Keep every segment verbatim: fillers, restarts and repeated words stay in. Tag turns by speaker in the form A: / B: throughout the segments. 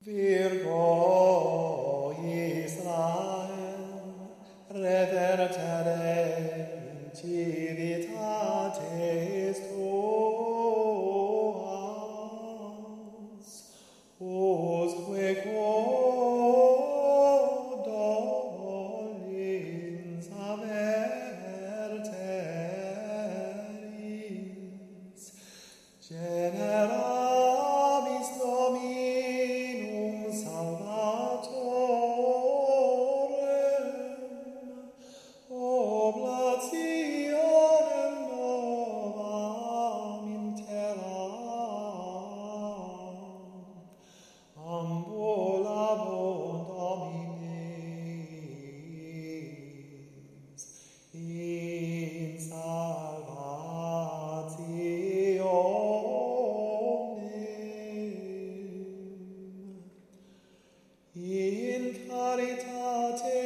A: Virgo Israel, revertere in civitates tuas, usque quod dolens averteris, generamis Dominum Salvatorem, oblationem novam in terram, ambulabunt homines in salvationem, in caritate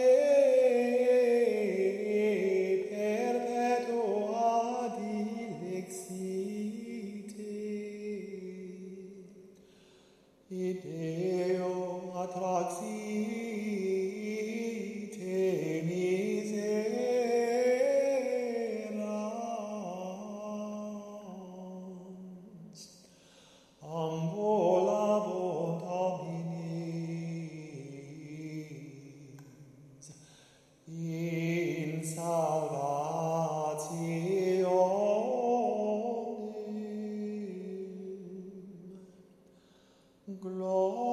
A: perpetua dilexite, ideo attraxite miserans, ambulabunt homines in salvationem. Gloria